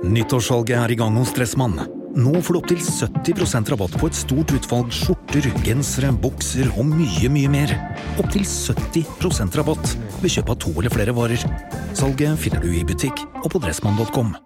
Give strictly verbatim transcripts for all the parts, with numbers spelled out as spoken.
Nyttårssalget er i gang hos Dressmann. Nå får du opp til sytti prosent rabatt på et stort utvalg skjorter, gensere, bukser og mye, mye mer. Opp til sytti prosent rabatt ved kjøp av to eller flere varer. Salget finner du i butikk og på dressmann punktum com.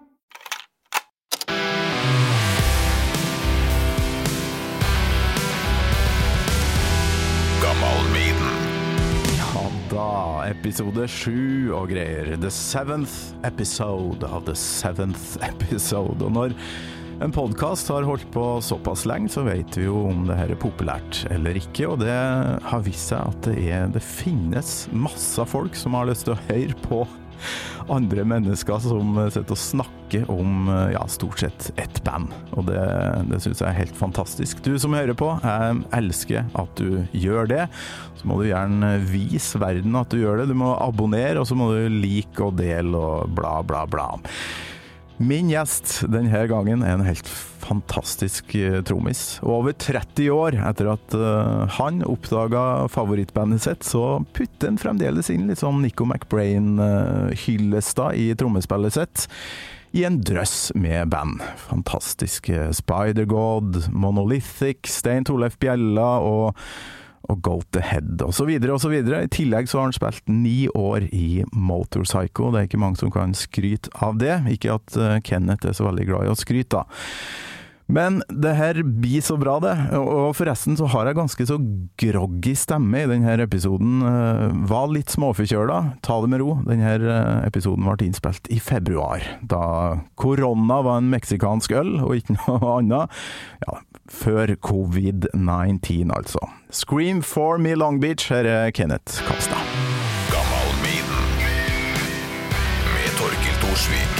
Episode sju og greier. The seventh episode of the seventh episode. Og når en podcast har holdt på såpass lenge, så vet vi jo om det her er populært eller ikke, og det har vist seg at det, er, det finnes masse folk som har lyst til å høre på andre mennesker som sitter og snakker om, ja, stort sett ett band. Og det, det synes jeg er helt fantastisk. Du som hører på, jeg elsker at du gjør det. Så må du gjerne vise verden at du gjør det. Du må abonnere, og så må du like og dele og bla bla bla. Min gjest denne gangen er en helt fantastisk trommis. Og over tretti år etter at uh, han oppdaget favorittbandet sitt, så putter han fremdeles inn litt sånn Nico McBrain-hyllesta uh, i trommespillet sitt i en drøss med band. Fantastiske Spider-God, Monolithic, Stein Torleif Bjella og og Go to Head, og så videre, og så videre. I tillegg så har han spilt ni år i Motorpsycho. Det er ikke mange som kan skryte av det. Ikke at uh, Kenneth er så veldig glad i å skryte da. Men det her blir så bra det, og forresten så har jeg ganske så groggy stemme i denne episoden. Var litt småforkjøla, ta det med ro. Denne episoden ble innspilt i februar, da korona var en meksikansk øl, og ikke noe annet. Ja, før covid nitten altså. Scream for me Long Beach, her er Kenneth Kapstad. Gammal Maiden med Torkild Thorsvik.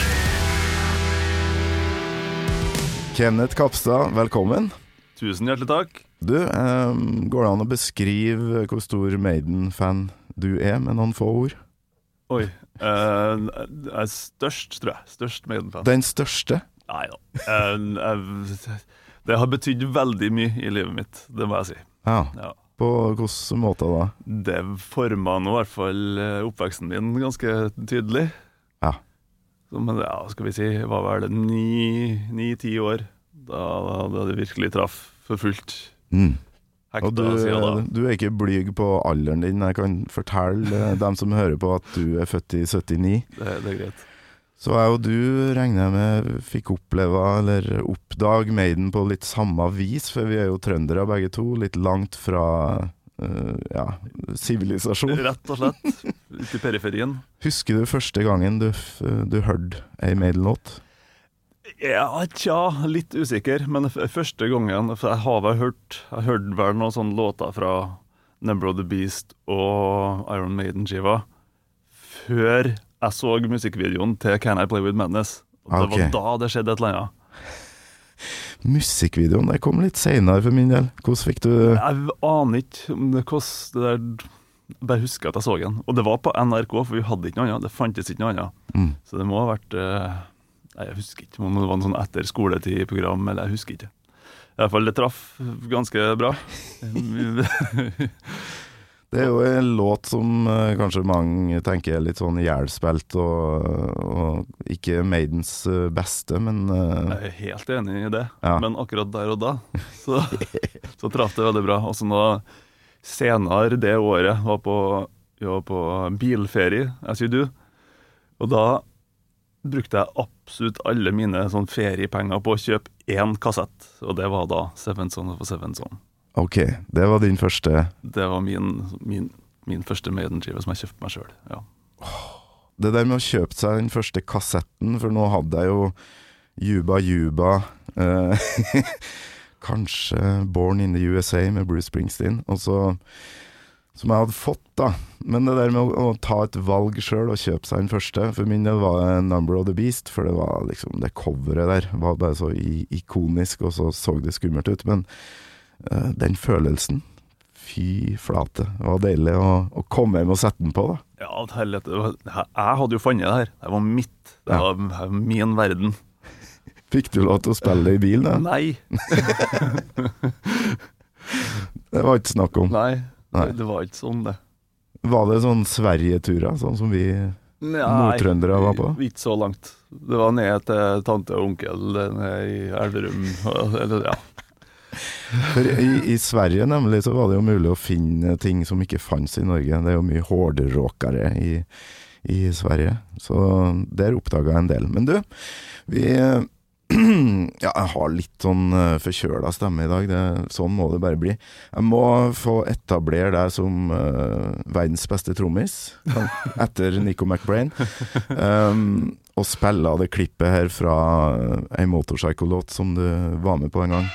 Kenneth Kapstad, velkommen. Tusen hjertelig takk. Du, eh, går det an å beskrive hvor stor Maiden-fan du er med noen få ord? Oi, eh, jeg er størst, tror jeg. Størst Maiden-fan. Den største? Nei da. Eh, det har betydd veldig mye i livet mitt, det må jeg si. Ja, Ja. på hvilken måte da? Det formet nå i hvert fall oppveksten min ganske tydelig. Ja. Så, men ja, skal vi si, hva var det, ni-ti år, da, da det virkelig traff for fullt. Mm. Hekta Og du, siden da. du er ikke blyg på alderen din. Jeg kan fortelle dem som hører på at du er født i syttini. Det, det er greit. Så jeg og du regner jeg med fikk oppleve, eller oppdage Maiden på litt samme vis, for vi er jo trøndere begge to, litt langt fra uh, ja, sivilisasjon. Rett og slett, ute i periferien. Husker du første gangen du, du hørte en Maiden-låt? Ja, tja, litt usikker, men f- første gangen, for jeg har vel hørt, jeg hørte vel noen sånne låter fra Number of the Beast og Iron Maiden-skiva, før jeg så musikkvideoen til Can I Play With Madness. Og det Ok. var da det skjedde et eller annet. Musikkvideoen, det kom litt senere for min del. Hvordan fikk du... Jeg aner ikke om det kost, det der, jeg bare husker at jeg så den. Og det var på N R K, for vi hadde ikke noe annet, det fantes ikke noe annet. Mm. Så det må ha vært, eh, nei, jeg husker ikke om det var en sånn etter skoletid-program, eller jeg husker ikke. I hvert fall det traff ganske bra. Det er jo en låt som uh, kanskje mange tenker er litt sånn ihjelspilt og, og ikke Maidens uh, beste, men uh, Jeg er helt enig i det, Ja. men akkurat der og da så, så traff det veldig bra. Og så nå senere det året var på, vi var på bilferie, jeg sier du, og da brukte jeg absolutt alle mine sånn feriepenger på å kjøpe én kassett, og det var da Seven Son of a Seven Son. ok, det var din første. Det var min, min, min første Maiden-skive som jeg kjøpte meg selv, ja. Det der med å kjøpe seg den første kassetten, for nå hadde jeg jo Juba Juba, uh, kanskje Born in the U S A med Bruce Springsteen, og så, som jeg hadde fått da, men det der med å, å ta et valg selv og kjøpe seg den første, for min del var det Number of the Beast, for det var liksom, det coveret der var bare så i, ikonisk, og så så det skummelt ut, men uh, den følelsen, fy flate, det var deilig å, å komme hjem og sette den på da. Ja, helvete, det var- jeg hadde jo funnet det her, det var mitt, det Ja. var min verden. Fikk du lov til å spille det i bilen da? Nei, Det var ikke snakk om. nei, Nei. det var ikke sånn det. Var det sånn Sverige-turer, sånn som vi nordtrøndere var på? Ikke så langt. Det var ned til tante og onkel ned i Elverum. Eller, ja. For i, i Sverige nemlig så var det jo mulig å finne ting som ikke fanns i Norge. Det er jo mye hårdrockere i, i Sverige, så der oppdaget jeg en del. Men du, vi, ja, jeg har litt sånn forkjøla stemme i dag, det, sånn må det bare bli. Jeg må få etablere deg som uh, verdens beste trommis, etter Nico McBrain, um, og spille av det klippet her fra en motorcycle-låt som du var med på en gang.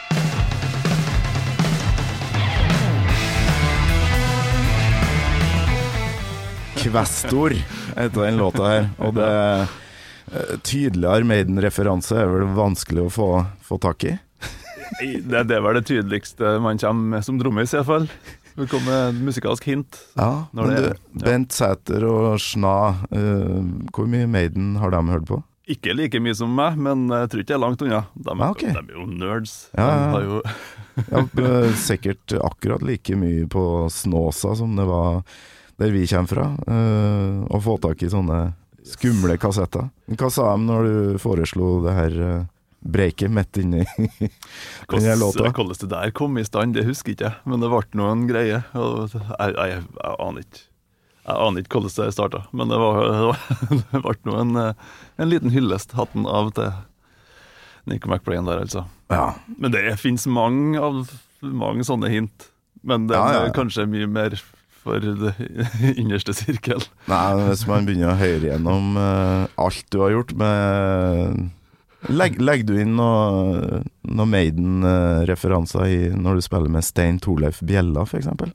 Kvestor heter den låta her, og det tydeligere Maiden-referanse er vel vanskelig å få, få tak i. Det, det var det tydeligste man kommer med som trommis i hvert fall. Det kommer med musikalsk hint. Ja, men du, ja. Bent Sæter og Sna, uh, hvor mye Maiden har de hørt på? Ikke like mye som meg, men jeg tror ikke jeg er langt unna. De, ah, okay. de er jo nerds. Ja, de har jo ja, sikkert akkurat like mye på Snåsa som det var der vi kommer fra, uh, og få tak i sånne skumle kassetter. Hva sa de når du foreslo det her uh, breiket midt inni denne låta? Hvordan det der kom i stand, det husker ikke jeg, men det ble noen greie. Og jeg, jeg, jeg, jeg aner ikke. Jeg aner ikke hvordan det startet, men det, var, det, var, det ble noen, en liten hyllest hatten av til Nico McBrain der, altså. Ja. Men det finnes mange, av, mange sånne hint, men det ja, ja. er kanskje mye mer for det innerste sirkel. Nei, hvis man begynner å høre gjennom uh, alt du har gjort med... Legg, legg du inn noen noe Maiden-referanser i når du spiller med Stein Torleif Bjella, for eksempel?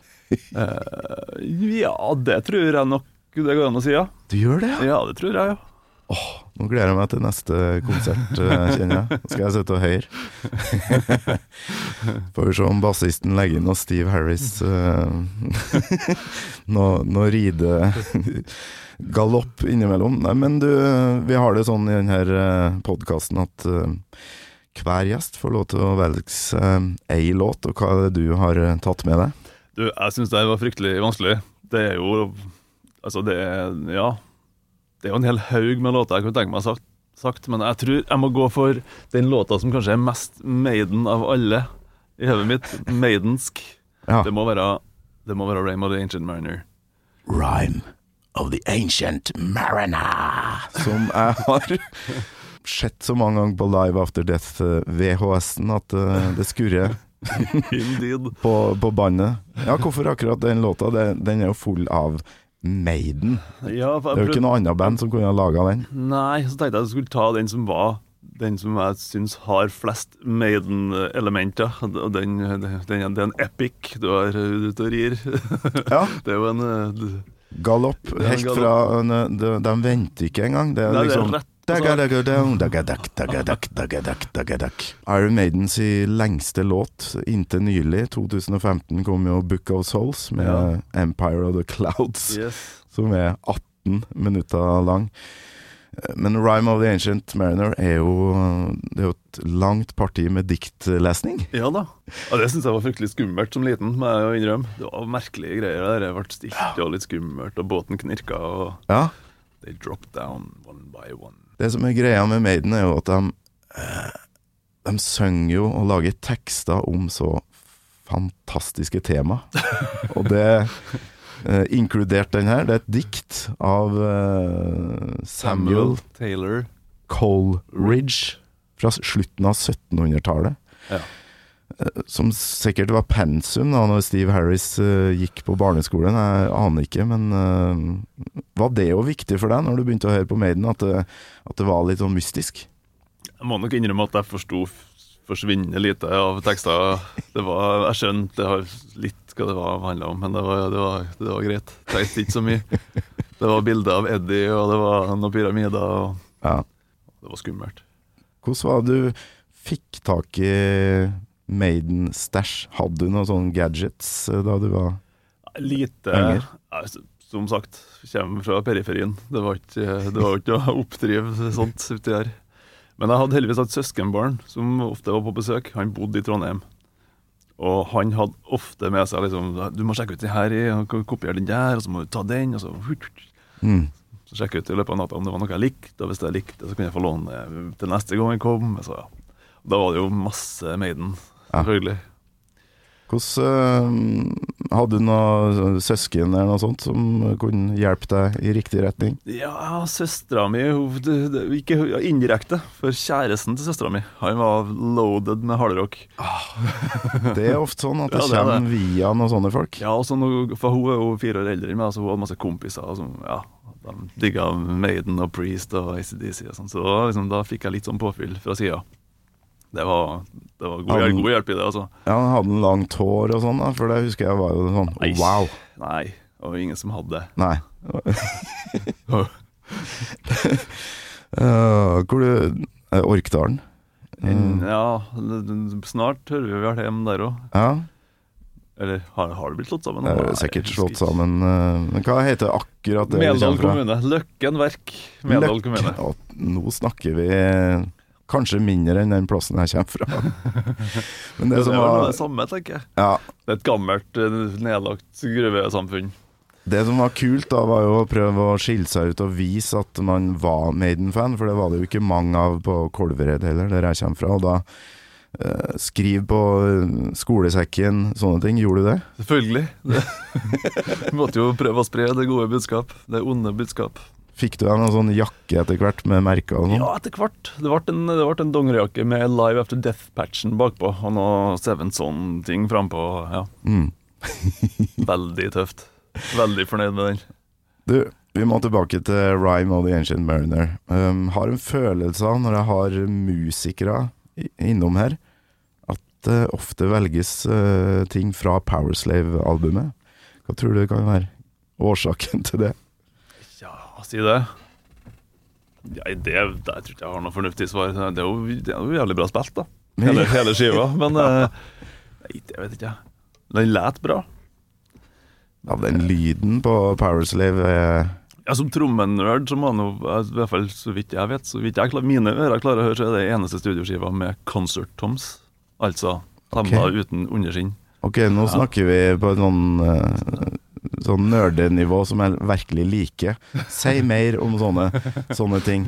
uh, ja, det tror jeg nok det går an å si, ja. Du gjør det, ja? Ja, det tror jeg, ja. Åh, nå gleder jeg meg til neste konsert, kjenner jeg. Nå skal jeg sitte og høre. Får vi se om bassisten legger inn noe Steve Harris. Uh, noe, noe ride galopp innimellom. Nei, men du, vi har det sånn i denne podcasten at uh, hver gjest får lov til å velge uh, ei låt, og hva er det du har tatt med deg? Du, jeg synes det var fryktelig vanskelig. Det er jo, altså det er, ja... Det er jo en hel haug med låter jeg kunne tenke meg sagt, sagt, men jeg tror jeg må gå for den låta som kanskje er mest Maiden av alle i hodet mitt. Maidensk. Ja. Det må være, det må være Rime of the Ancient Mariner. Rime of the Ancient Mariner. Som jeg har sett så mange ganger på Live After Death V H S-en at uh, det skurrer på, på bandet. Ja, hvorfor akkurat den låta? Det, den er jo full av Maiden. Ja, det er jo ikke noe annet band som kunne ha laget den. Nei, så tenkte jeg at jeg skulle ta den som var den som jeg synes har flest Maiden-elementer. Og den, den, den, det er en epic du har ute og rir. Ja. Det er jo en uh, galopp, helt galopp. Fra de, de, de venter ikke engang. Det er Nei, liksom det er rett. Iron Maidens i lengste låt inntil nylig, tjue femten, kom jo Book of Souls med ja. Empire of the Clouds, yes. Som er atten minutter lang. Men Rime of the Ancient Mariner er jo, det er jo et langt parti med diktlesning. Ja da, og det synes jeg var fryktelig skummelt som liten, må jeg jo innrømme. Det var merkelige greier der, det ble stilt og litt skummelt, og båten knirka, og ja. They dropped down one by one. Det som er greia med Maiden er jo at de, de synger jo og lager tekster om så fantastiske tema. Og det uh, inkludert den her, det er et dikt av uh, Samuel, Samuel Taylor Coleridge fra slutten av syttenhundretallet. Ja. Uh, som sikkert var pensum da når Steve Harris uh, gikk på barneskolen. Jeg aner ikke, men uh, var det jo viktig for deg når du begynte å høre på Maiden, at det, at det var litt sånn mystisk? Jeg må nok innrømme at jeg forstod forsvinne lite av tekster. Det var, jeg skjønte det har litt hva det var handlet om, men det var, det var, det var greit. Det tenkte ikke så mye. Det var bilder av Eddie, og det var noen pyramider, og ja. Det var skummelt. Hvordan var det du fikk tak i Maiden Stash? Hadde du noen sånne gadgets da du var lite, yngre? Altså, som sagt, kommer fra periferien. Det var ikke, det var ikke å oppdrive sånt ute her. Men jeg hadde heldigvis hatt søskenbarn som ofte var på besøk. Han bodde i Trondheim. Og han hadde ofte med seg liksom, du må sjekke ut den her, og kopiere den der, og så må du ta den, og så... Mm. Så sjekket ut i løpet av natta om det var noe jeg likte, og hvis jeg likte, så kunne jeg få låne det til neste gang jeg kom. Så ja, da var det jo masse Maiden, selvfølgelig. Ja. Hvordan uh, hadde du noen søsken eller noe sånt som kunne hjelpe deg i riktig retning? Ja, søstra mi, hun, det, det, ikke indirekte, for kjæresten til søstra mi, han var loaded med hardrock. Ah, det er ofte sånn at det, ja, det kommer det. Via noen sånne folk. Ja, og så no, for hun er jo fire år eldre enn meg, så hun hadde masse kompiser, som, ja, de digget Maiden og Priest og A C D C og sånn, så liksom, da fikk jeg litt sånn påfyll fra siden. Det var, det var god, han, god hjelp i det, altså. Ja, han hadde en langt hår og sånn, da, for det husker jeg var jo sånn, nei, wow. Nei, det var ingen som hadde det. Nei. uh, hvor du, uh, Orkdalen? Mm. Ja, snart hører vi vært hjemme der også. Ja. Eller har, har det blitt slått sammen? Det er sikkert slått sammen. Uh, men hva heter akkurat det? Meldal kommune. Løkken verk. Meldal kommune. Ja, nå snakker vi... Kanskje mindre enn den plassen jeg kommer fra. Men det, det som var det samme, tenker jeg. Ja. Det er et gammelt, nedlagt gruvesamfunn. Det som var kult da, var jo å prøve å skille seg ut og vise at man var Maiden-fan, for det var det jo ikke mange av på Kolvered heller, der jeg kommer fra. Og da eh, skriv på skolesekken, sånne ting. Gjorde du det? Selvfølgelig. Vi måtte jo prøve å spre det gode budskap, det onde budskap. Fikk du deg noen sånn jakke etter hvert med merker og sånn? Ja, etter hvert. Det ble en, det ble en dongerijakke med Live After Death-patchen bakpå, og noe Seven Son-ting frempå, ja. Mm. Veldig tøft. Veldig fornøyd med den. Du, vi må tilbake til Rime of the Ancient Mariner. Um, har en følelse av, når jeg har musikere innom her, at det ofte velges uh, ting fra Powerslave-albumet. Hva tror du kan være årsaken til det? Si det. Ja, det, det jeg tror ikke jeg har noe fornuftig svar. Det er jo, det er jo jævlig bra spilt, da. Hele, hele skiva. Men uh, jeg vet ikke. Den lät bra. Ja, den lyden på Powerslave er... Ja, som trommenerd, som han jo, i hvert fall så vidt jeg vet, så vidt jeg klarer, mine ører klarer å høre, så er det eneste studioskiva med concert toms. Altså, samla okay. Uten underskinn. Ok, nå ja. Snakker vi på en sånn... Uh, sånn nerdenivå som jeg virkelig liker. Si mer om sånne, sånne ting.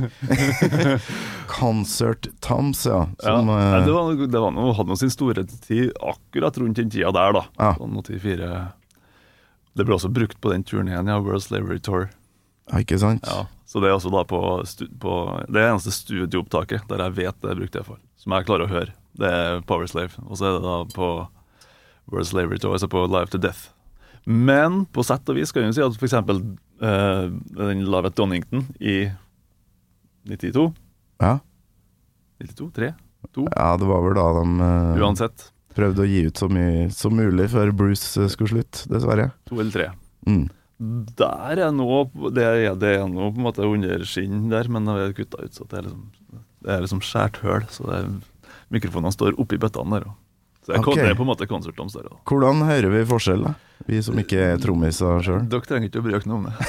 Concert Toms, ja. Som, ja det, var, det var noe, hadde noe sin store tid akkurat rundt den tida der, da. Ja. Sånn åttifire. Det ble også brukt på den turen igjen, ja, World Slavery Tour. Ja, ikke sant? Ja, så det er også da på, på det eneste studioopptaket der jeg vet det er brukt det for, som jeg klarer å høre. Det er Powerslave, og så er det da på World Slavery Tour, altså på Live to Death. Men på sett og vis kan jeg jo si at for eksempel uh, den Live at Donington i nittito. Ja. nittito, tre, to. Ja, det var vel da de uh, Uansett. Prøvde å gi ut så mye som mulig før Bruce skulle slutte, dessverre. To eller tre. Mm. Der er noe, det er, det er noe på en måte under skinn der, men det er kuttet ut, så det er liksom, det er liksom skjært høl, så det er, mikrofonene står oppi bøttene der også. Så jeg, okay. Det er på en måte konserttoms der også. Hvordan hører vi forskjell da? Vi som ikke er trommiser selv. Dere trenger ikke å bruke noe om det.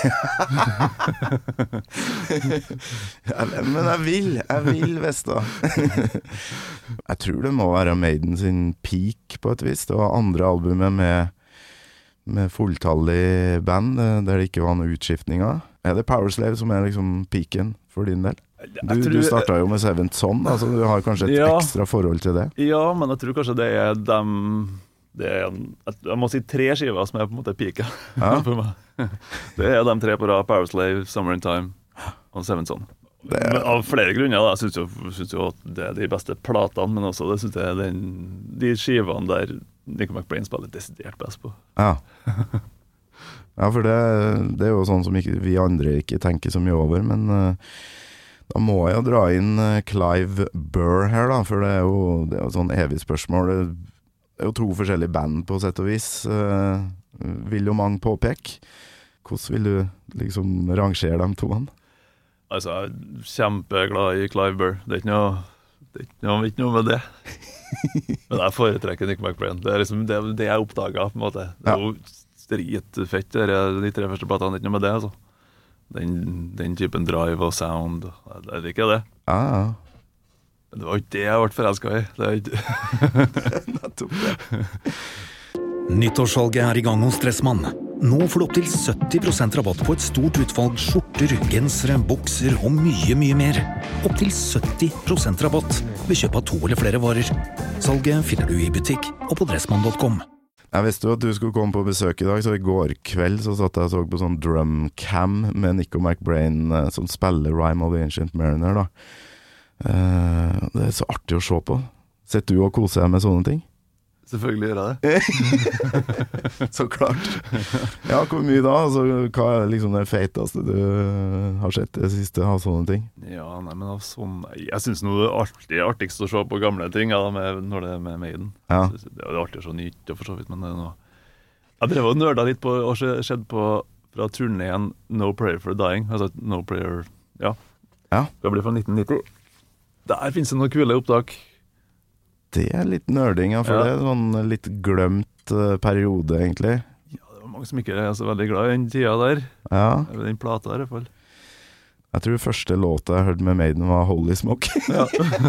ja, men jeg vil, jeg vil Vesta. Jeg tror det må være Maiden sin peak på et vis. Det var andre albumet med, med fulltallig band, der det ikke var noen utskiftninger. Er det Powerslave som er liksom peaken for din del? Du, du startet jo med Seventh Son, altså du har kanskje et ja, ekstra forhold til det? Ja, men jeg tror kanskje det er dem det er, jeg må si tre skiver som er på en måte pika ja. For meg. Det er de tre på rad, Powerslave, Summer in Time og Seventh Son. Er... Av flere grunner da, jeg synes jo, synes jo at det er de beste platene, men også det synes jeg er den, de skivene der Nico McBrain spiller desidert best på. Ja, ja for det, det er jo sånn som ikke, vi andre ikke tenker så mye over, men uh, da må jeg jo dra inn Clive Burr her da, for det er jo, det er jo sånn evig spørsmål. Det er jo to forskjellige band på sett og vis, uh, vil jo mange påpeke. Hvordan vil du liksom rangere de to? Altså, jeg er kjempeglad i Clive Burr. Det er ikke noe, det er ikke noe, ikke noe med det. Men jeg foretrekker Nick McBrain. Det er liksom det, det jeg oppdaget på en måte. Det er jo stritfett, det er de tre første platene, det er ikke noe med det, altså. Den, den typen drive og sound, det er ikke det. Ja, ja. Men det var ikke det jeg ble forelsket i. Det er ikke... Nyttårssalget er i gang hos Stressmann. Nå får du opp til sytti prosent rabatt på et stort utvalg skjorter, gensere, bukser og mye, mye mer. Opp til sytti prosent rabatt ved kjøp av to eller flere varer. Salget finner du i butikk og på dressmann punktum com. Jeg visste jo at du skulle komme på besøk i dag, så i går kveld så satt jeg og så på sånn drumcam med Nico McBrain eh, som spiller Rime of the Ancient Mariner da. Eh, det er så artig å se på. Sitter du og koser deg med sånne ting? Selvfølgelig gjør jeg det. Så klart. Ja, hvor mye da? Altså, hva er liksom det feiteste du har sett det siste av sånne ting? Ja, nei, men av sånn Jeg synes noe alltid artigst å se på gamle ting ja, med, når det er med Maiden. Ja. Det er alltid så nytt og for så vidt, men det er noe Jeg drev og nørda litt på og skjedd på fra turneen No Prayer for Dying. Altså No Prayer, ja. Ja. Det blir fra nitten nitti. Der finnes det noen kule opptak. Det er litt nerding, ja, for Ja. det er sånn litt glemt uh, periode, egentlig. Ja, det var mange som ikke er så veldig glad i den tida der. Ja. Eller den plata der i hvert fall. Jeg tror første låta jeg hørte med Maiden var Holy Smoke. Ja.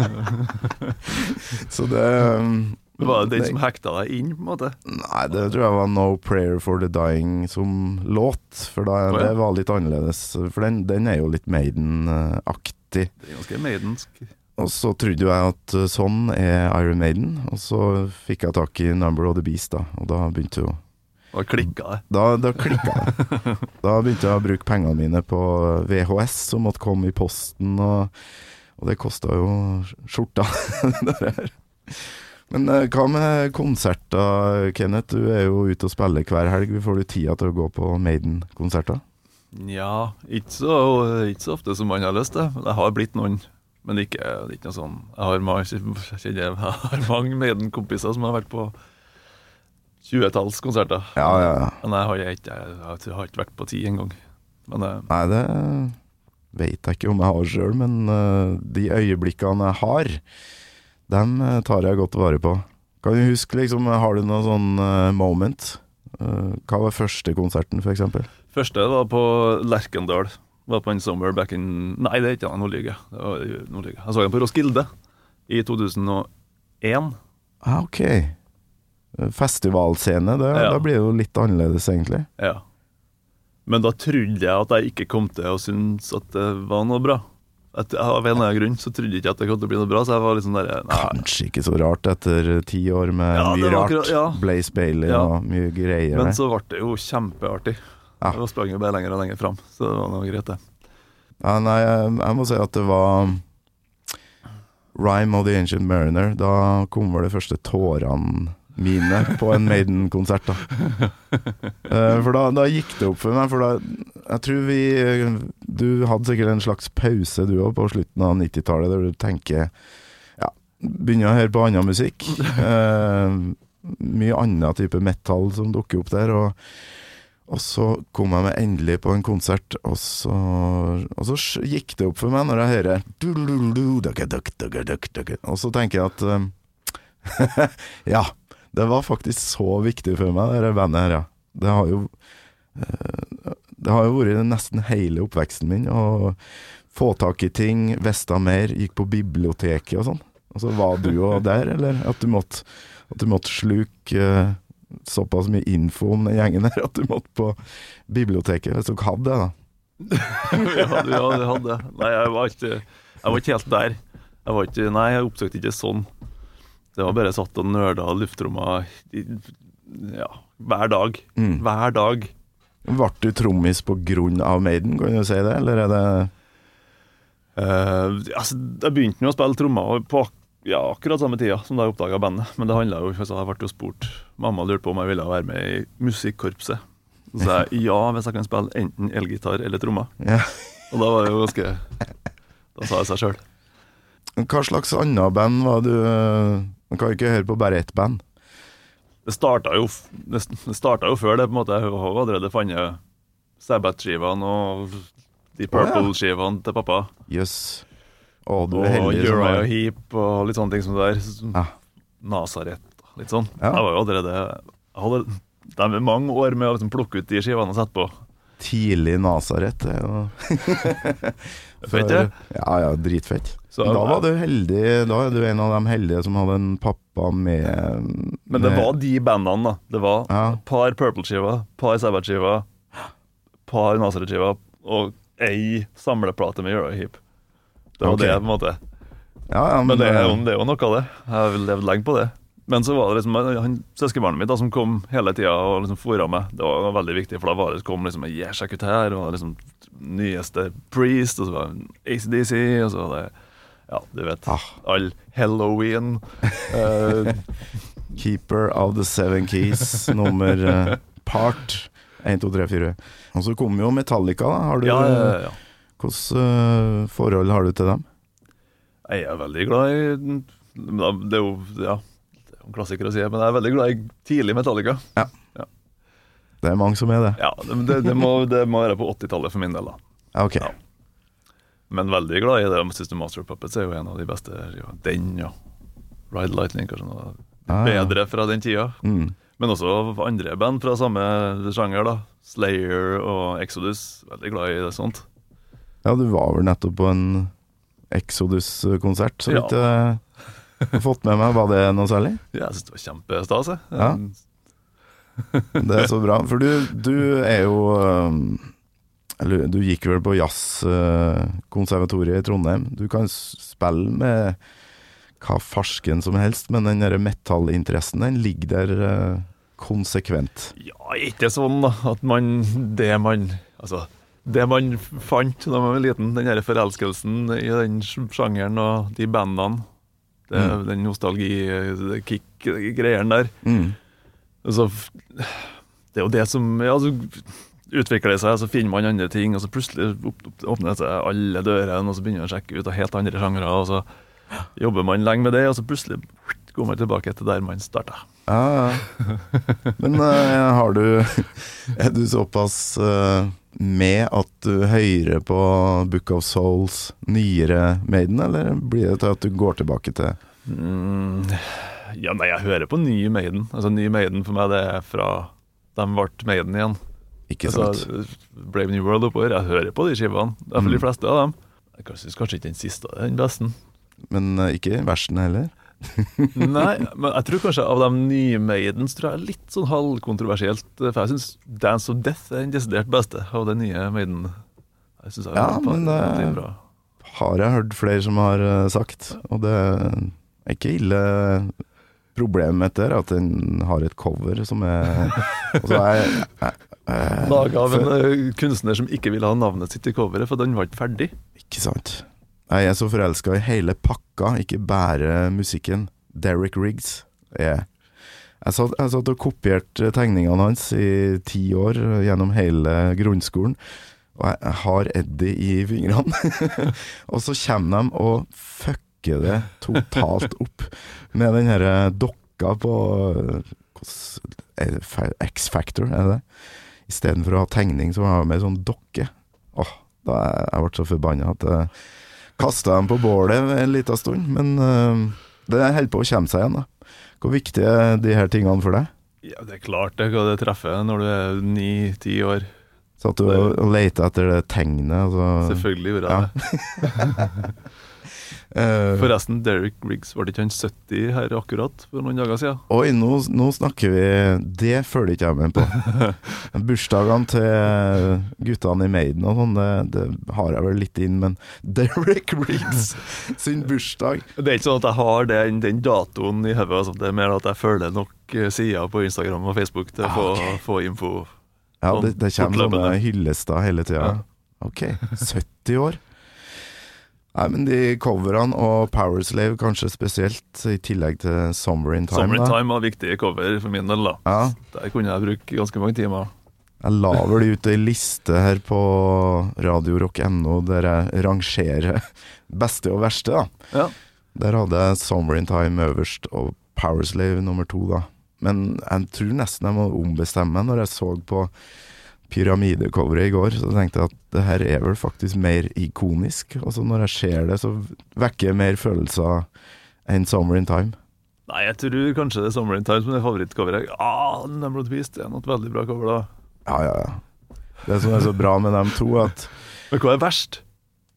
Så det... Um, Det var den det- som hekta deg inn, på en måte. Nei, det tror jeg var No Prayer for the Dying som låt, for da, Å, ja. det var litt annerledes. For den, den er jo litt Maiden-aktig. Det er ganske Maidensk. Og så trodde jeg at uh, sånn er Iron Maiden, og så fikk jeg tak i Number of the Beast da, og da begynte jo Da klikka det. Da, da klikket det. Da begynte jeg å bruke pengene mine på V H S som måtte komme i posten, og, og det kostet jo skjorta. Det der. Men uh, hva med konserter, Kenneth? Du er jo ute og spiller hver helg. Får du tida til å gå på Maiden-konserter? Ja, ikke så, ikke så ofte som man har lyst til. Det har blitt noen, men det er ikke, det er ikke noe sånn. Jeg har mange, jeg kjenner, jeg har mange Maiden-kompiser som har vært på tjuetalls konserter. Ja, ja, ja. Men jeg har ikke, jeg, jeg har ikke vært på ti en gang. Men eh, Nei, det vet jeg ikke om jeg har selv, men uh, de øyeblikkene jeg har, dem uh, tar jeg godt vare på. Kan du huske, liksom, har du noe sånn uh, moment? Uh, hva var første konserten, for eksempel? første var på Lerkendal. Var på en Somewhere Back in... Nei, det er ikke noe lyge. Det var noe lyge. Jeg så den på Roskilde i to tusen og én. Ah, ok. Festivalscene, det, Ja. da blir det jo litt annerledes, egentlig. Ja. Men da trodde jeg at jeg ikke kom til å synes at det var noe bra. At, av en eller annen grunn så trodde jeg ikke at det kom til å bli noe bra, så jeg var liksom der, nei. Kanskje ikke så rart etter ti år med Ja, det mye var rart. akkurat- ja. Blaze Bailey Ja. og mye greier. Men der. så ble det jo kjempeartig. Ja. Det sprang jo bare lenger og lenger fram, så det var noe greit det. Ja, nei, jeg, jeg må si at det var Rime of the Ancient Mariner. Da kom vel de første tårene mine på en Maiden-konsert da. Eh, For da, da gikk det opp for meg, for da, jeg tror vi, du hadde sikkert en slags pause du også på slutten av nittitallet, der du tenker, ja, begynner å høre på annen musikk. Eh, mye annen type metal som dukker opp der, og Og så kom jeg meg endelig på en konsert, og så, og så gikk det opp for meg når jeg hører og så tenker jeg at um, ja, det var faktisk så viktig for meg, det bandet her, ja. Det har jo uh, det har jo vært nesten hele oppveksten min, å få tak i ting, veste mer, gikk på biblioteket og sånn. Og så var du jo der, eller at du måtte, at du måtte sluke uh, såpass mye info om den gjengen her at du måtte på biblioteket hvis du hadde det da. Ja, du ja, du hadde. Nei, jeg var ikke Jeg var ikke helt der. Jeg var ikke Nei, jeg oppsøkte ikke sånn. Det var bare satt og nerda luftrommet ja, hver dag. Mm. Hver dag. Ble du trommis på grunn av Maiden, kan du si det, eller er det Uh, altså, jeg begynte med å spille trommer på ja, akkurat samme tida som da jeg oppdaget bandet. Men det handlet jo, altså, jeg ble jo spurt. Mamma lurte på om jeg ville være med i musikkorpset. Så sa jeg ja, hvis jeg kan spille enten elgitar eller trommer. ja. Og da var det jo ganske Da sa jeg seg selv. Hva slags annet band var du? Man kan jo ikke høre på bare ett band. Det startet jo Det startet jo før det, på en måte. Jeg har jo allerede funnet Sabbath-skivene og de Purple-skivene til pappa. Jøss. Å, du Og er heldig som Uriah har- Heep og litt sånne ting som det der. Ja. Nazaret, litt sånn. Ja. Jeg var jo allerede Jeg hadde det er mange år med å liksom plukke ut de skivene og sette på. Tidlig Nazaret, det er jo Fett, det. Ja, ja, dritfett. Så, da var du heldig, da er du en av de heldige som hadde en pappa med... Men det med, var de bandene da. Det var Ja. par Purple-skiver, par Sabbath-skiver, par Nazareth-skiver, og ei samleplate med Eurohip. Det var Ok. det, på en måte. ja, ja, Men det er, jo, eh, det er jo noe av det. Jeg har vel levd lenge på det. Men så var det liksom han, søskenbarnet mitt da, som kom hele tida og liksom fôret meg. Det var veldig viktig, for da var det kom liksom yeah, sjekk ut her, og liksom nyeste Priest, og så var det A C D C, og så var det ja, du vet, Ah. all Halloween. eh, Keeper of the Seven Keys, nummer eh, part en, to, tre, fire. Og så kom jo Metallica, da. Har du, ja, ja, ja. Hvordan eh, forhold har du til dem? Jeg er veldig glad i men da- Det er jo ja, det er jo en klassiker å si, men jeg er veldig glad i tidlig Metallica. Det er mange som er det. Ja, det, det, det, må, det må være på åttitallet for min del, da. Ja, ok. Ja. Men veldig glad i det. System Master of Puppets er jo en av de beste. Ja, den, ja. Ride Lightning, kanskje noe Ah, ja. bedre fra den tida. Mm. Men også andre band fra samme sjanger, da. Slayer og Exodus. Veldig glad i det sånt. Ja, du var vel nettopp på en Exodus-konsert, så Ja. vidt jeg har fått med meg. Var det noe særlig? Jeg synes det var kjempestas. jeg. Ja. Det er så bra, for du, du er jo um, eller du gikk vel på jazzkonservatoriet i Trondheim. Du kan s- spille med hva farsken som helst, men den der metallinteressen, den ligger der uh, konsekvent. Ja, ikke sånn da, at man det man altså det man fant da man var liten, den her forelskelsen i den sjangeren og de bandene, det, Mm. den nostalgi-kick-greien der. Mm. Altså, det er jo det som ja, så utvikler det seg, så finner man andre ting, og så plutselig opp, opp, åpner det seg alle dørene, og så begynner man å sjekke ut av helt andre sjangere, og så jobber man lenge med det, og så plutselig går man tilbake til der man startet. Ja, ja. Men uh, har du er du såpass uh, med at du hører på Book of Souls, nyere Maiden, eller blir det til at du går tilbake til Mm, ja, nei, jeg hører på ny Maiden. Altså, ny Maiden for meg, det er fra de ble Maiden igjen. Ikke sant? Altså, Brave New World oppover. Jeg hører på de skivene. Det er for Mm. de fleste av dem. Jeg synes kanskje ikke den siste er den beste. Men uh, ikke versene heller? Nei, men jeg tror kanskje av de nye Maidens tror jeg er litt sånn halvkontroversielt. For jeg synes Dance of Death er den desidert beste av den nye Maiden. Jeg synes jeg Ja, er men det- det er bra. Har jeg hørt flere som har uh, sagt, og det er ikke ille. Problemet med dette er at den har et cover som er og så er jeg, eh, Laget av en for- eh, kunstner som ikke ville ha navnet sitt i coveret, for den var ikke ferdig. Ikke sant. Jeg er så forelsket i hele pakka, ikke bare musikken. Derek Riggs er Jeg satt, jeg satt og kopierte tegningene hans i ti år gjennom hele grunnskolen, og jeg, jeg har Eddie i fingrene. Og så kommer de og fucker det totalt opp med den her dokka på hvordan- X-Factor, er det det? I stedet for å ha tegning, så var jeg med sånn dokke. Åh, da jeg, jeg ble så forbannet at jeg kastet dem på bålet en liten stund, men uh, det holder på å komme seg igjen da. Hvor viktig er de her tingene for deg? Ja, det er klart det hva det treffer når du er ni-ti år. Satt du og, og lette etter det tegnet? Altså. Selvfølgelig gjorde Ja. jeg det. Eh, Forresten, Derek Riggs, var det ikke han sytti her akkurat for noen dager siden? Oi, nå, nå snakker vi. Det følger ikke jeg med på. Bursdagene til guttene i Maiden og sånn, det, det har jeg vel litt inn, men Derek Riggs sin bursdag. Det er ikke sånn at jeg har den, den datoen i hodet, altså. Det er mer at jeg følger nok eh, sider på Instagram og Facebook til å få, Ah, ok. få info. Ja, Sånn det, det kommer sånne fortløpende. hyllester hele tida. Ja. Ok, sytti år. Nei, men de coverene og Powerslave kanskje spesielt, i tillegg til Summer in Time. Summer in da. Time var viktig cover for min del, da. Ja, Der kunne jeg bruke ganske mange timer. jeg la vel ut ei liste her på radio rock punktum no der jeg rangerer beste og verste, da. Ja. Der hadde jeg Summer in Time øverst og Powerslave nummer to, da. Men jeg tror nesten jeg må ombestemme meg når jeg så på pyramidecoveret i går, så tenkte jeg at det her er vel faktisk mer ikonisk. Og så når jeg ser det, så vekker jeg mer følelser enn Summer in Time. Nei, jeg tror kanskje det er Summer in Time som er favorittcoveret. Ah, Number of the Beast er noe veldig bra cover, da. Ja, ja, ja. Det som er så bra med dem to, at Men hva er verst?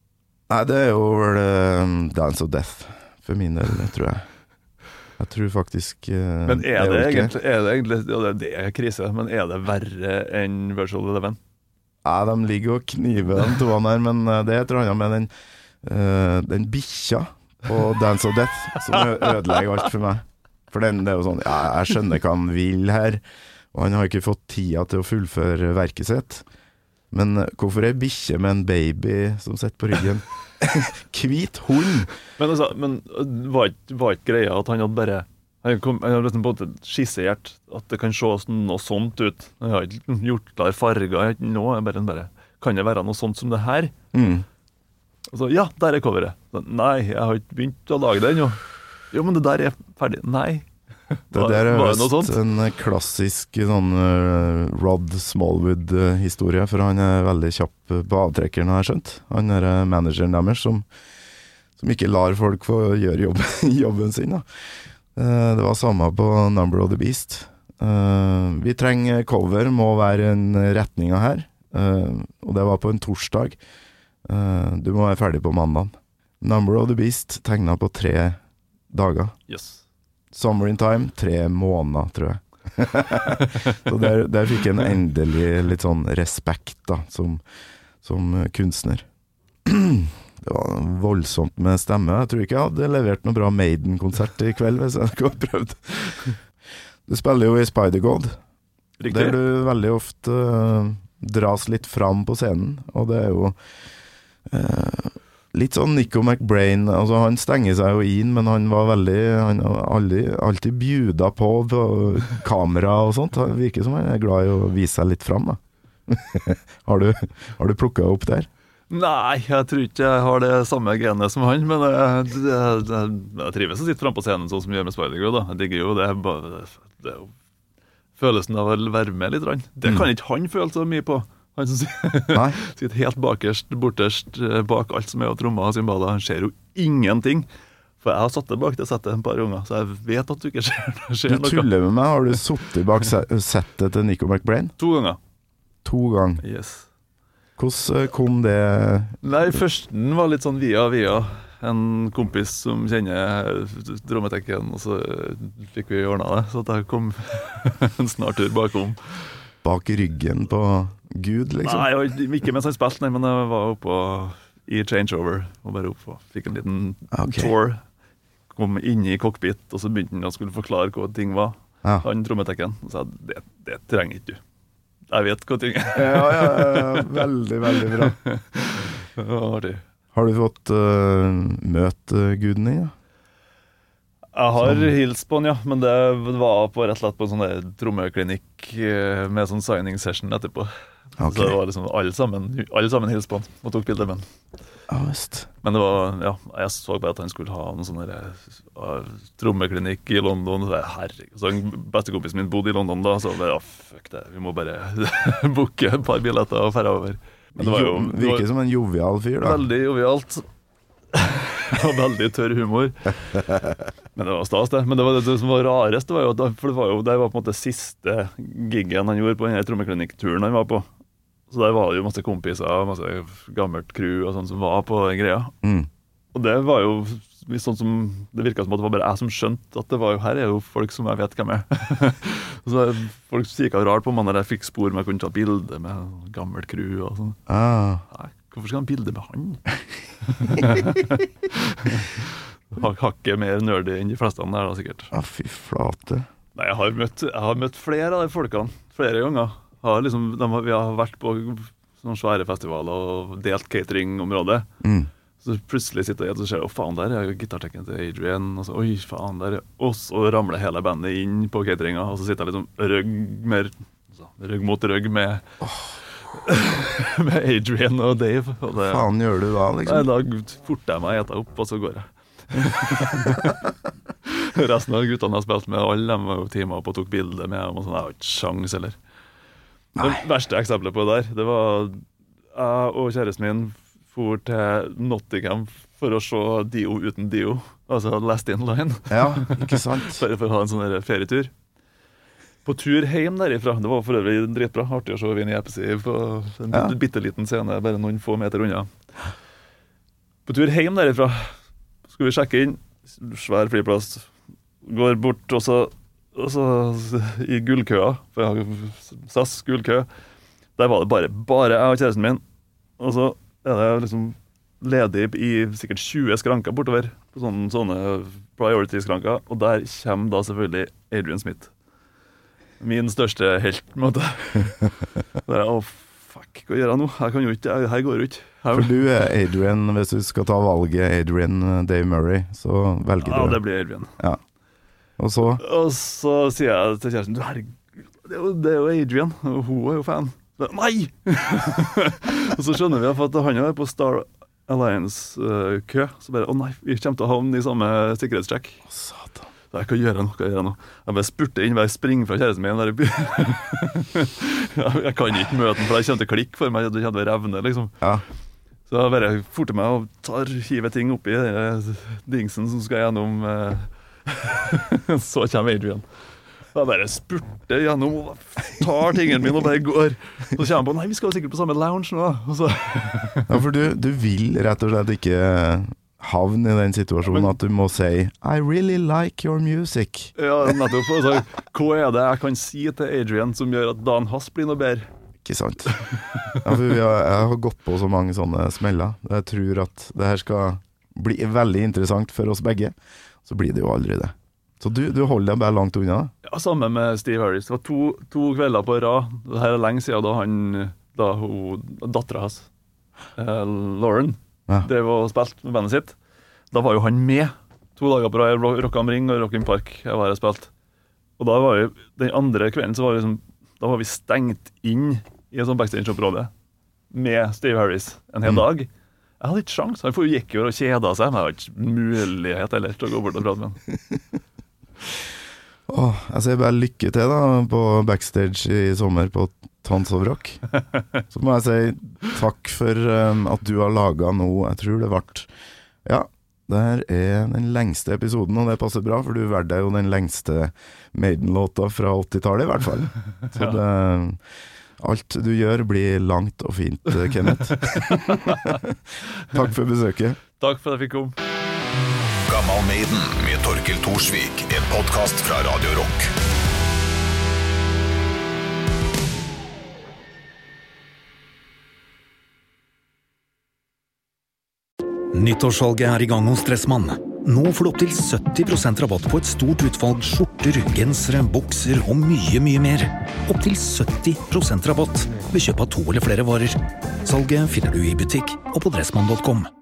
Nei, det er jo vel uh, Dance of Death for min del, tror jeg. Jeg tror faktisk uh, Men er det, det egentlig, er det egentlig ja, det, det er krise, men er det verre enn Virtual Eleven? Ja, de ligger og kniver de toene her, men uh, det er et eller annet med den, uh, den bikkja på Dance of Death som ødelegger alt for meg. For den, det er jo sånn, ja, jeg skjønner hva han vil her, og han har ikke fått tida til å fullføre verket sitt. Men hvorfor er bikkje med en baby som sitter på ryggen? Hvit hund! Men, altså, men var, ikke, var ikke greia at han hadde bare Han kom, han hadde liksom på en måte skissert at det kan se noe sånt ut. Han har ikke gjort klar farger nå, bare, bare, kan det være noe sånt som det her? Mm. Altså, ja, der er coveret. Nei, jeg har ikke begynt å lage det ennå. Jo, men det der er ferdig. Nei. Det der er vist en klassisk sånn uh, Rod Smallwood-historie, for han er veldig kjapp på avtrekkeren, har jeg skjønt. Han er uh, manageren deres som, som ikke lar folk få gjøre jobb, jobben sin. Da. Uh, det var samme på Number of the Beast. Uh, vi trenger cover, må være en retning av her. Uh, og det var på en torsdag. Uh, du må være ferdig på mandagen. Number of the Beast tegnet på tre dager. Yes. Summer in Time, tre måneder, tror jeg. Så der, der fikk jeg en endelig litt sånn respekt da, som, som kunstner. Det var voldsomt med stemme. Jeg tror ikke jeg hadde levert noe bra Maiden-konsert i kveld, hvis jeg skulle ha prøvd. Du spiller jo i Spider-God, der du veldig ofte uh, dras litt fram på scenen, og det er jo... Uh, litt sånn Nico McBrain, altså han stenger seg jo inn, men han var veldig, han har alltid, alltid bjuda på, på kamera og sånt. Han virker som han er glad i å vise seg litt fram da. har, du, har du plukket opp der? Nei, jeg tror ikke jeg har det samme genet som han, men jeg, jeg, jeg, jeg trives å sitte frem på scenen sånn som vi gjør med Spider-God da. Jeg digger jo det, det, det er jo følelsen av å være med litt. Det kan ikke han føle så mye på. Han som sitter helt bakerst, borterst, bak alt som er av trommer og cymbaler. Han ser jo ingenting. For jeg har satt det bak det settet en par ganger, så jeg vet at du ikke ser, ser noe. Du tuller med meg, har du suttet bak settet til Nico McBrain? To ganger. To ganger? Yes. Hvordan kom det? Nei, førsten var litt sånn via via. En kompis som kjenner Drommetekken, og så fikk vi ordnet det. Så det kom en snart tur bakom. Bak ryggen på Gud, liksom? Nei, ikke mens han spilte, nei, men jeg var oppe i changeover, og bare oppe og fikk en liten okay. tour. Kom inn i cockpit, og så begynte han å skulle forklare hva ting var. Ja. Han Trommetekken, og sa, det, det trenger ikke du. Jeg vet hva ting er. ja, ja, ja, veldig, veldig bra. Ja, har du fått uh, møte guden din, ja? Jeg har sånn. Hils på den, ja, men det var på rett og slett på en sånn der trommeklinikk med sånn signing session etterpå. Okay. Så det var liksom alle sammen, alle sammen hils på den og tok bilder med den. Ja, visst. Men det var, ja, jeg så bare at han skulle ha en sånn der uh, trommeklinikk i London. Herregud, så en bestekompis min bodde i London da, så det, ja, fuck det, vi må bare booke et par billetter og fære over. Men det var jo, det virker som en jovial fyr da. Veldig jovialt. Og veldig tørr humor. Men det var stas det. Men det, var det som var rarest, det var jo, for det var jo det var på en måte siste giggen han gjorde på denne trommeklinikk-turen han var på. Så der var det jo masse kompiser, masse gammelt crew og sånn som var på den greia. Mm. Og det var jo sånn som, det virket som at det var bare jeg som skjønte at det var jo, her er jo folk som jeg vet hvem er. Så folk kikket rart på meg når jeg fikk spor med jeg kunne ta bilder med gammelt crew og sånn. Ah. Nei, hvorfor skal han bilde med han? Hakket mer nerdy enn de fleste der da, sikkert. Ja, fy flate. Nei, jeg har møtt, jeg har møtt flere av de folkene, flere ganger. Har liksom, de har, vi har vært på sånne svære festivaler og delt catering-området. Mm. Så plutselig sitter jeg og ser, å faen, der er jo gitartekken til Adrian, og så, oi, faen, der er oss, og ramler hele bandet inn på cateringa, og så sitter jeg liksom røgg, mer, så, røgg mot røgg med, oh. med Adrian og Dave. Og det, faen gjør du da, liksom? Nei, da forter jeg meg, etter opp, og så går jeg. Resten av guttene jeg har spilt med, alle de var jo teamet opp og tok bilder med dem, og sånn, jeg har ikke sjans, eller. Det verste eksempelet på det der, det var jeg og kjæresten min for til Nottingham for å se Dio uten Dio, altså Last In Line. Ja, ikke sant. For, for å ha en sånn ferietur. På tur hjem derifra, det var for øvrig dritbra, artig å se Vinnie Appice på en ja. bitteliten scene, bare noen få meter unna. på tur hjem derifra. Skal vi sjekke inn, svær flyplass, går bort, og så, og så i gullkøa, for jeg har S A S gullkø, der var det bare, bare jeg og kjæresten min, og så er det liksom ledig i sikkert tjue skranker bortover, på sånne, sånne priority-skranker, og der kommer da selvfølgelig Adrian Smith. Min største helt, på en måte. Der, å, fuck, hva gjør jeg nå? Her kan jo ikke, her går jo ikke. Her... For du er Adrian, hvis du skal ta valget Adrian Dave Murray, så velger ja, du. Ja, det blir Adrian. Ja. Og så? Og så sier jeg til kjæresten, du herregud, det er jo, det er jo Adrian, og hun er jo fan. Nei! Og så skjønner vi at han er på Star Alliance-kø, uh, så bare, å nei, vi kommer til å havne i samme sikkerhetstjekk. Satan. Hva gjør jeg nå? Hva gjør jeg nå? Jeg bare spurte inn, bare springer fra kjæresten min der i byen. Jeg kan ikke møte den, for jeg kommer til å klikke for meg, det kommer til å revne, liksom. Ja. Så jeg bare forter meg og tar, hiver ting oppi den dingsen som skal gjennom. Uh, så kommer Adrian. Jeg bare spurte gjennom og tar tingene mine og bare går. Så kommer jeg på, nei, vi skal jo sikkert på samme lounge nå. Og så... Ja, for du, du vil rett og slett ikke havne i den situasjonen at du må si I really like your music. Ja, nettopp. Altså, hva er det jeg kan si til Adrian som gjør at dagen hans blir noe bedre? Ikke sant. Ja, for vi har, jeg har gått på så mange sånne smeller. Jeg tror at det her skal bli veldig interessant for oss begge. Så blir det jo aldri det. Så du, du holder deg bare langt unna? Ja, sammen med Steve Harris. Det var to, to kvelder på rad. Det her er lenge siden da han, da hun, datteren hans, uh, Lauren, ja. Det var spilt med bandet sitt. Da var jo han med to dager på rad, Rock am Ring og Rock in Park. Jeg var her spilt. Og da var jo, den andre kvelden så var vi, liksom, da var vi stengt inn i en sånn backstage-område med Steve Harris en hel mm. dag. Jeg hadde ikke sjans. Han gikk jo og kjeda seg, men jeg hadde ikke mulighet eller til å gå bort og prate med han. Åh, jeg sier bare lykke til da på backstage i sommer på Tons of Rock. Så må jeg si takk for um, at du har laget nå, jeg tror det ble, ja, det her er den lengste episoden, og det passer bra, for du valgte jo den lengste Maiden-låta fra åttitallet i hvert fall. Så det, alt du gjør blir langt og fint, Kenneth. Takk for besøket. Takk for at jeg fikk komme. Gammal Maiden med Torkel Torsvik, en podcast fra Radio Rock. Nyttårssalget er i gang hos Dressmann. Nå får du opp til sytti prosent rabatt på et stort utvalg skjorter, gensere, bukser og mye, mye mer. Opp til sytti prosent rabatt ved kjøp av to eller flere varer. Salget finner du i butikk og på dressmann punktum com.